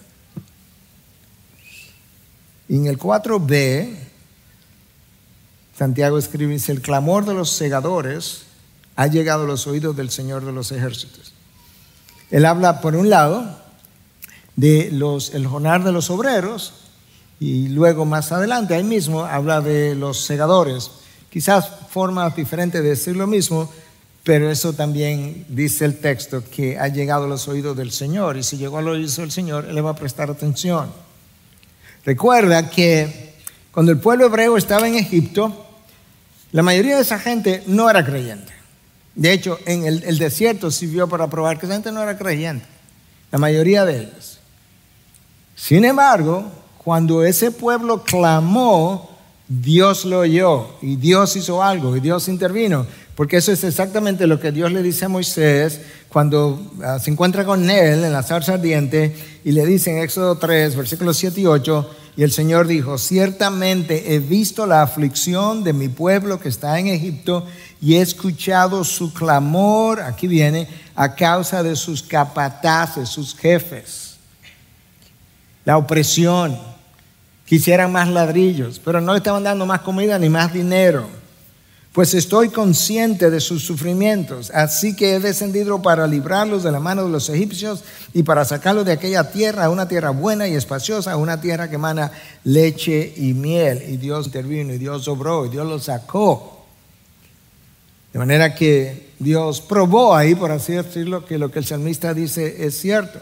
Y en el 4b, Santiago escribe, dice, el clamor de los segadores ha llegado a los oídos del Señor de los ejércitos. Él habla, por un lado, de el jornal de los obreros y luego más adelante, ahí mismo, habla de los segadores. Quizás formas diferentes de decir lo mismo, Pero eso también dice el texto que ha llegado a los oídos del Señor. Y si llegó a los oídos del Señor, Él le va a prestar atención. Recuerda que cuando el pueblo hebreo estaba en Egipto, la mayoría de esa gente no era creyente. De hecho, en el desierto sirvió para probar que esa gente no era creyente. La mayoría de ellos. Sin embargo, cuando ese pueblo clamó, Dios lo oyó y Dios hizo algo y Dios intervino. Porque eso es exactamente lo que Dios le dice a Moisés cuando se encuentra con él en la zarza ardiente y le dice en Éxodo 3, versículos 7 y 8, y el Señor dijo: ciertamente he visto la aflicción de mi pueblo que está en Egipto y he escuchado su clamor, aquí viene, a causa de sus capataces, sus jefes. La opresión, quisieran más ladrillos, pero no le estaban dando más comida ni más dinero. Pues estoy consciente de sus sufrimientos, así que he descendido para librarlos de la mano de los egipcios y para sacarlos de aquella tierra a una tierra buena y espaciosa, a una tierra que emana leche y miel. Y Dios intervino y Dios obró y Dios los sacó. De manera que Dios probó ahí, por así decirlo, que lo que el salmista dice es cierto.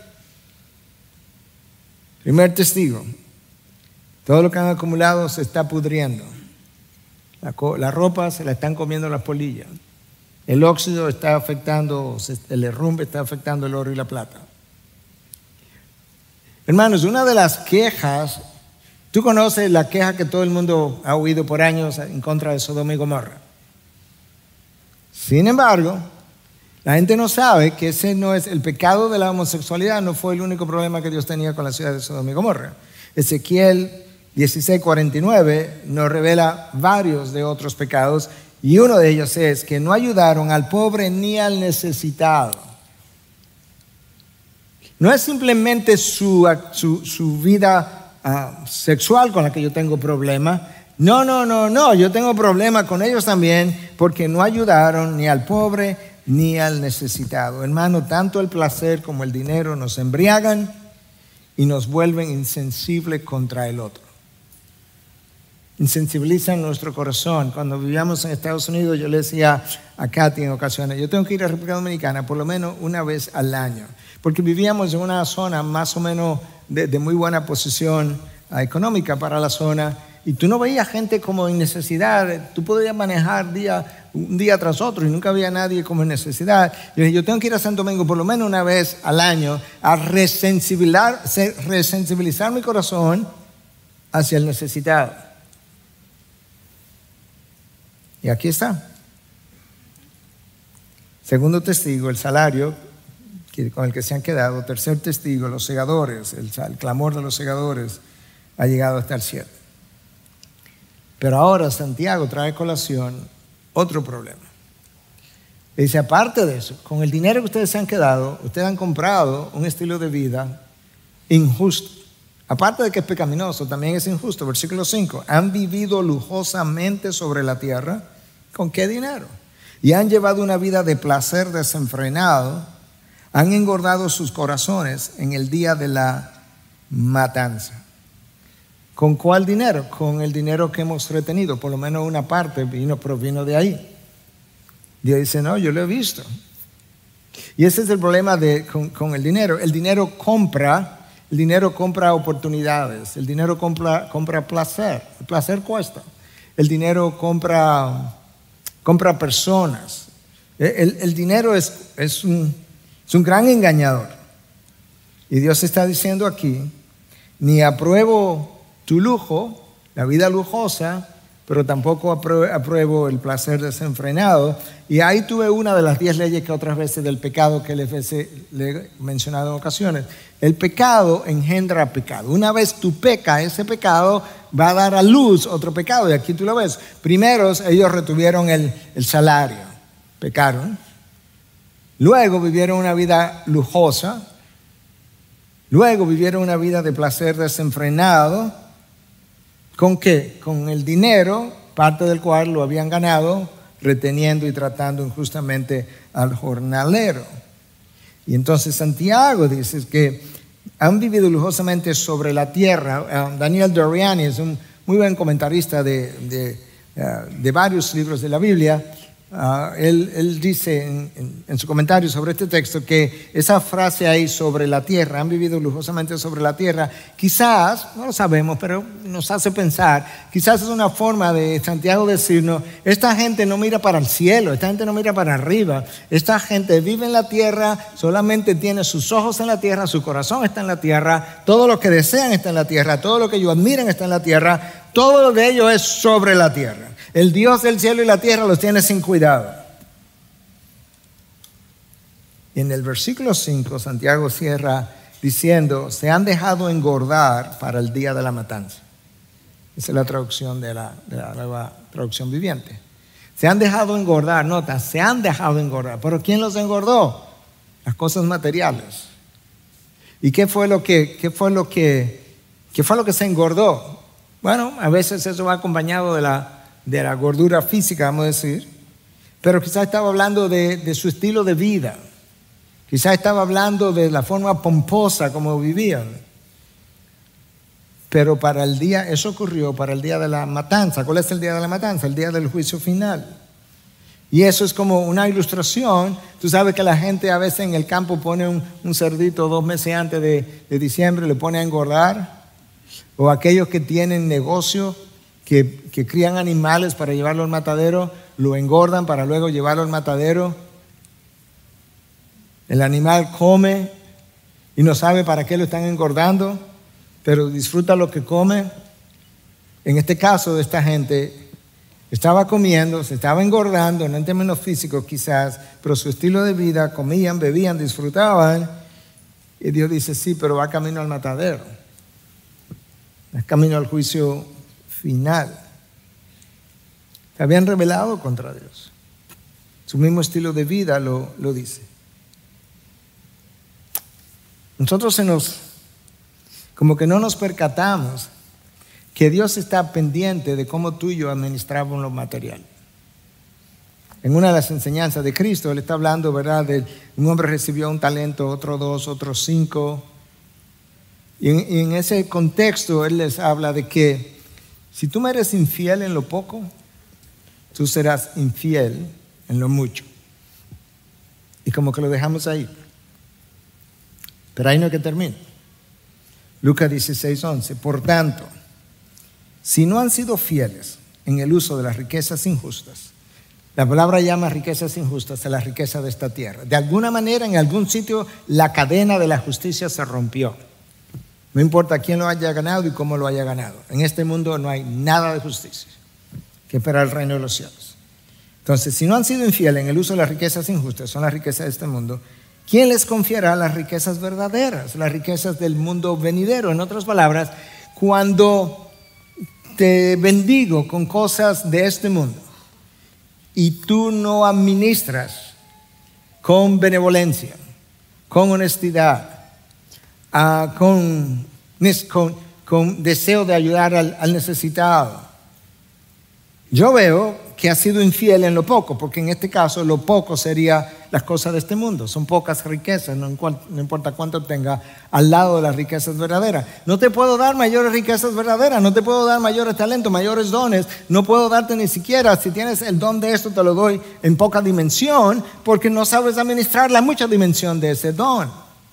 Primer testigo: todo lo que han acumulado se está pudriendo. La ropa se la están comiendo las polillas. El óxido está afectando, el derrumbe está afectando el oro y la plata. Hermanos, una de las quejas, tú conoces la queja que todo el mundo ha oído por años en contra de Sodoma y Gomorra. Sin embargo, la gente no sabe que ese no es el pecado de la homosexualidad, no fue el único problema que Dios tenía con la ciudad de Sodoma y Gomorra. Ezequiel 16:49 nos revela varios de otros pecados y uno de ellos es que no ayudaron al pobre ni al necesitado. No es simplemente su vida sexual con la que yo tengo problema. No, yo tengo problema con ellos también porque no ayudaron ni al pobre ni al necesitado. Hermano, tanto el placer como el dinero nos embriagan y nos vuelven insensibles contra el otro. Insensibilizan nuestro corazón. Cuando vivíamos en Estados Unidos, yo le decía a Katy en ocasiones: yo tengo que ir a República Dominicana por lo menos una vez al año, porque vivíamos en una zona más o menos de muy buena posición económica para la zona, y tú no veías gente como en necesidad. Tú podías manejar un día tras otro y nunca había nadie como en necesidad. Yo dije: yo tengo que ir a Santo Domingo por lo menos una vez al año a resensibilizar mi corazón hacia el necesitado. Y aquí está. Segundo testigo, el salario con el que se han quedado. Tercer testigo, los segadores, el clamor de los segadores ha llegado hasta el cielo. Pero ahora Santiago trae a colación otro problema. Dice: aparte de eso, con el dinero que ustedes se han quedado, ustedes han comprado un estilo de vida injusto. Aparte de que es pecaminoso, también es injusto. Versículo 5: han vivido lujosamente sobre la tierra. ¿Con qué dinero? Y han llevado una vida de placer desenfrenado. Han engordado sus corazones en el día de la matanza. ¿Con cuál dinero? Con el dinero que hemos retenido. Por lo menos una parte provino de ahí. Dios dice: no, yo lo he visto. Y ese es el problema con el dinero. El dinero compra oportunidades. El dinero compra placer. El placer cuesta. El dinero compra personas. El dinero es un gran engañador. Y Dios está diciendo aquí: ni apruebo tu lujo, la vida lujosa, pero tampoco apruebo el placer desenfrenado. Y ahí tuve una de las 10 leyes que otras veces del pecado que le he mencionado en ocasiones. El pecado engendra pecado. Una vez tú pecas, ese pecado va a dar a luz otro pecado. Y aquí tú lo ves. Primero ellos retuvieron el salario, pecaron. Luego vivieron una vida lujosa. Luego vivieron una vida de placer desenfrenado. ¿Con qué? Con el dinero, parte del cual lo habían ganado, reteniendo y tratando injustamente al jornalero. Y entonces Santiago dice que han vivido lujosamente sobre la tierra. Daniel Doriani es un muy buen comentarista de varios libros de la Biblia. Él dice en su comentario sobre este texto que esa frase ahí sobre la tierra, han vivido lujosamente sobre la tierra, quizás, no lo sabemos, pero nos hace pensar, quizás es una forma de Santiago decirnos, esta gente no mira para el cielo, esta gente no mira para arriba, esta gente vive en la tierra, solamente tiene sus ojos en la tierra, su corazón está en la tierra, todo lo que desean está en la tierra, todo lo que ellos admiran está en la tierra, todo lo de ellos es sobre la tierra. El Dios del cielo y la tierra los tiene sin cuidado. Y en el versículo 5, Santiago cierra diciendo, se han dejado engordar para el día de la matanza. Esa es la traducción de la nueva traducción viviente. Se han dejado engordar, nota, se han dejado engordar. ¿Pero quién los engordó? Las cosas materiales. ¿Y qué fue lo que se engordó? Bueno, a veces eso va acompañado de la gordura física, vamos a decir, pero quizás estaba hablando de su estilo de vida, quizás estaba hablando de la forma pomposa como vivían, pero eso ocurrió para el día de la matanza. ¿Cuál es el día de la matanza? El día del juicio final. Y eso es como una ilustración. Tú sabes que la gente a veces en el campo pone un cerdito 2 meses antes de diciembre, le pone a engordar, o aquellos que tienen negocio, que crían animales para llevarlo al matadero, lo engordan para luego llevarlo al matadero. El animal come y no sabe para qué lo están engordando, pero disfruta lo que come. En este caso de esta gente, estaba comiendo, se estaba engordando, no en términos físicos quizás, pero su estilo de vida, comían, bebían, disfrutaban. Y Dios dice, sí, pero va camino al matadero, es camino al juicio final. Se habían rebelado contra Dios. Su mismo estilo de vida lo dice. Nosotros como que no nos percatamos que Dios está pendiente de cómo tú y yo administramos lo material. En una de las enseñanzas de Cristo, Él está hablando, ¿verdad?, de un hombre recibió un talento, otro 2, otro 5. Y en ese contexto Él les habla de que si tú me eres infiel en lo poco, tú serás infiel en lo mucho. Y como que lo dejamos ahí. Pero ahí no es que termina. Lucas 16:11. Por tanto, si no han sido fieles en el uso de las riquezas injustas, la palabra llama riquezas injustas a la riqueza de esta tierra. De alguna manera, en algún sitio, la cadena de la justicia se rompió. No importa quién lo haya ganado y cómo lo haya ganado. En este mundo no hay nada de justicia que para el reino de los cielos. Entonces, si no han sido infieles en el uso de las riquezas injustas, son las riquezas de este mundo, ¿quién les confiará las riquezas verdaderas, las riquezas del mundo venidero? En otras palabras, cuando te bendigo con cosas de este mundo y tú no administras con benevolencia, con honestidad, con deseo de ayudar al necesitado, yo veo que has sido infiel en lo poco, porque en este caso lo poco sería las cosas de este mundo. Son pocas riquezas, no importa cuánto tenga, al lado de las riquezas verdaderas. No te puedo dar mayores riquezas verdaderas, no te puedo dar mayores talentos, mayores dones, no puedo darte ni siquiera, si tienes el don de esto te lo doy en poca dimensión, porque no sabes administrar la mucha dimensión de ese don.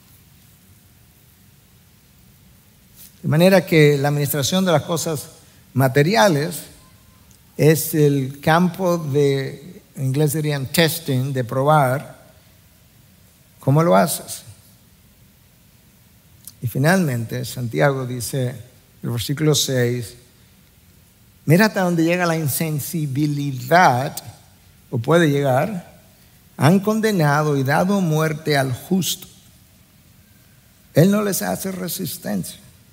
De manera que la administración de las cosas materiales es el campo de, en inglés dirían testing, de probar cómo lo haces. Y finalmente Santiago dice, en el versículo 6, mira hasta dónde llega la insensibilidad, o puede llegar, han condenado y dado muerte al justo. Él no les hace resistencia.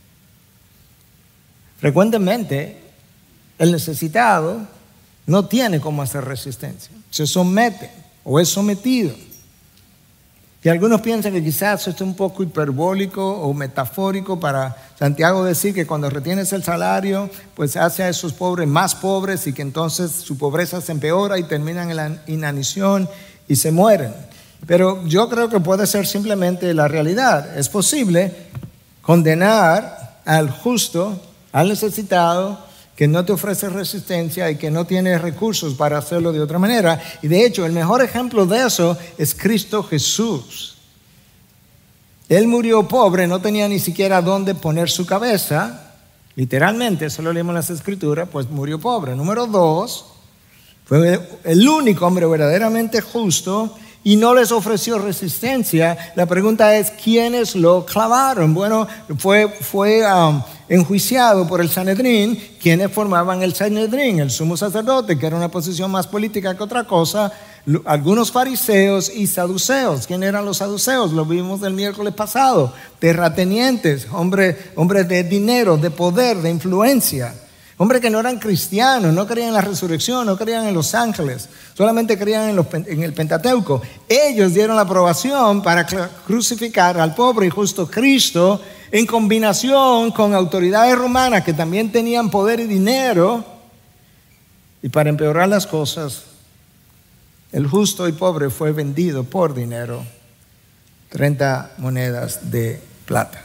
Frecuentemente, el necesitado no tiene cómo hacer resistencia. Se somete o es sometido. Y algunos piensan que quizás esto es un poco hiperbólico o metafórico para Santiago decir que cuando retienes el salario, pues hace a esos pobres más pobres y que entonces su pobreza se empeora y terminan en la inanición y se mueren. Pero yo creo que puede ser simplemente la realidad. Es posible condenar al justo, al necesitado, que no te ofrece resistencia y que no tiene recursos para hacerlo de otra manera. Y de hecho, el mejor ejemplo de eso es Cristo Jesús. Él murió pobre, no tenía ni siquiera dónde poner su cabeza. Literalmente, eso lo leemos en las Escrituras, pues murió pobre. Número 2, fue el único hombre verdaderamente justo y no les ofreció resistencia. La pregunta es, ¿quiénes lo clavaron? Bueno, fue enjuiciado por el Sanedrín. ¿Quiénes formaban el Sanedrín? El sumo sacerdote, que era una posición más política que otra cosa, algunos fariseos y saduceos. ¿Quiénes eran los saduceos? Lo vimos el miércoles pasado. Terratenientes, hombres de dinero, de poder, de influencia. Hombres que no eran cristianos, no creían en la resurrección, no creían en los ángeles, solamente creían en el Pentateuco. Ellos dieron la aprobación para crucificar al pobre y justo Cristo en combinación con autoridades romanas que también tenían poder y dinero. Y para empeorar las cosas, el justo y pobre fue vendido por dinero, 30 monedas de plata.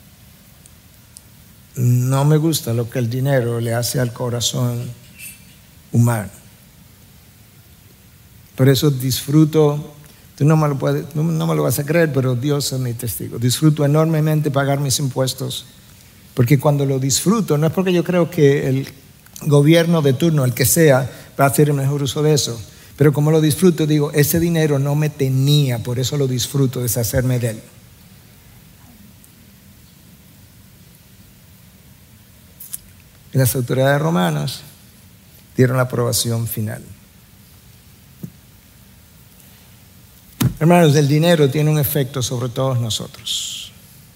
No me gusta lo que el dinero le hace al corazón humano. Por eso disfruto, tú no me lo vas a creer, pero Dios es mi testigo. Disfruto enormemente pagar mis impuestos, porque cuando lo disfruto, no es porque yo creo que el gobierno de turno, el que sea, va a hacer el mejor uso de eso, pero como lo disfruto, digo, ese dinero no me tenía, por eso lo disfruto, deshacerme de él. Y las autoridades romanas dieron la aprobación final. Hermanos, el dinero tiene un efecto sobre todos nosotros.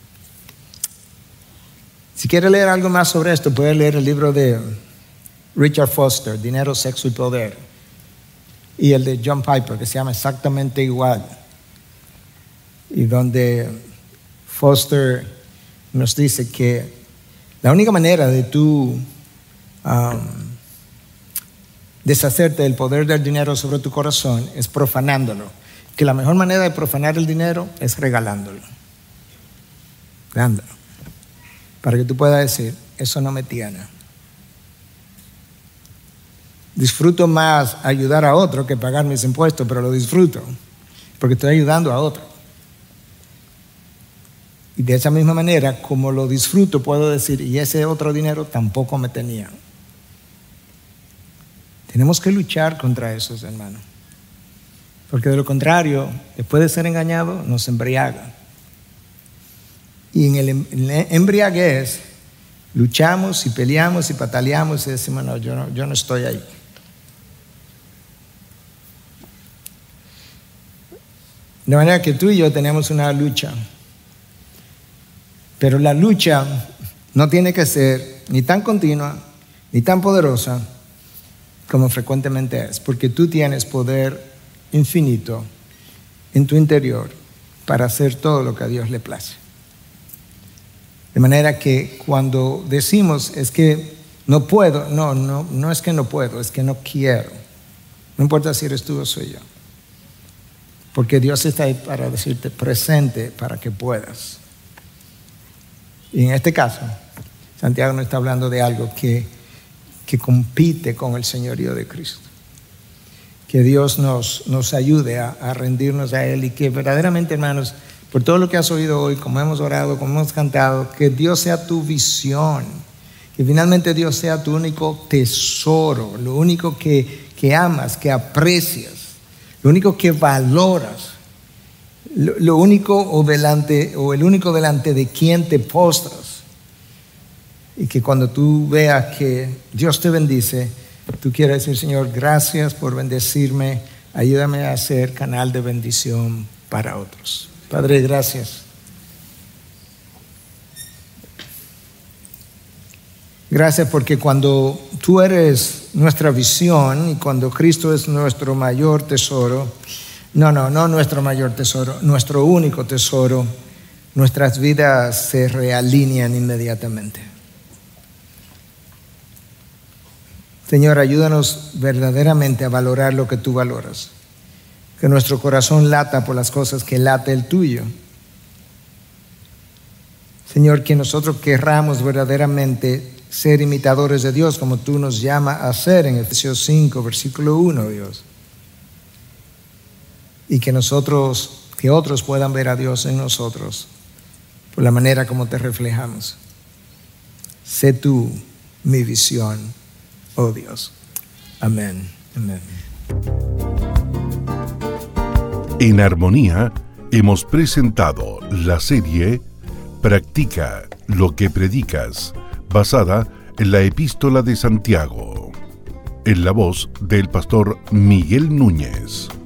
Si quiere leer algo más sobre esto, puede leer el libro de Richard Foster, Dinero, Sexo y Poder, y el de John Piper, que se llama exactamente igual, y donde Foster nos dice que la única manera de tú deshacerte del poder del dinero sobre tu corazón es profanándolo. Que la mejor manera de profanar el dinero es regalándolo. Dándolo. Para que tú puedas decir, eso no me tiene. Disfruto más ayudar a otro que pagar mis impuestos, pero lo disfruto porque estoy ayudando a otro. Y de esa misma manera, como lo disfruto, puedo decir, y ese otro dinero tampoco me tenía. Tenemos que luchar contra eso, hermano. Porque de lo contrario, después de ser engañado, nos embriaga. Y en la embriaguez, luchamos y peleamos y pataleamos y decimos, no, yo no estoy ahí. De manera que tú y yo tenemos una lucha. Pero la lucha no tiene que ser ni tan continua, ni tan poderosa como frecuentemente es, porque tú tienes poder infinito en tu interior para hacer todo lo que a Dios le place. De manera que cuando decimos es que no puedo, no es que no puedo, es que no quiero. No importa si eres tú o soy yo. Porque Dios está ahí para decirte presente para que puedas. Y en este caso, Santiago no está hablando de algo que compite con el señorío de Cristo. Que Dios nos ayude a rendirnos a Él y que verdaderamente, hermanos, por todo lo que has oído hoy, como hemos orado, como hemos cantado, que Dios sea tu visión, que finalmente Dios sea tu único tesoro, lo único que amas, que aprecias, lo único que valoras. Lo único o el único delante de quien te postras. Y que cuando tú veas que Dios te bendice, tú quieras decir, Señor, gracias por bendecirme, ayúdame a ser canal de bendición para otros. Padre, gracias. Gracias porque cuando tú eres nuestra visión y cuando Cristo es nuestro mayor tesoro, no nuestro mayor tesoro, nuestro único tesoro, nuestras vidas se realinean inmediatamente. Señor, ayúdanos verdaderamente a valorar lo que tú valoras. Que nuestro corazón lata por las cosas que late el tuyo. Señor, que nosotros querramos verdaderamente ser imitadores de Dios, como tú nos llamas a hacer en Efesios 5, versículo 1, Dios. Y que otros puedan ver a Dios en nosotros, por la manera como te reflejamos. Sé tú mi visión, oh Dios. Amén. Amén. En Armonía hemos presentado la serie Practica lo que predicas, basada en la Epístola de Santiago, en la voz del pastor Miguel Núñez.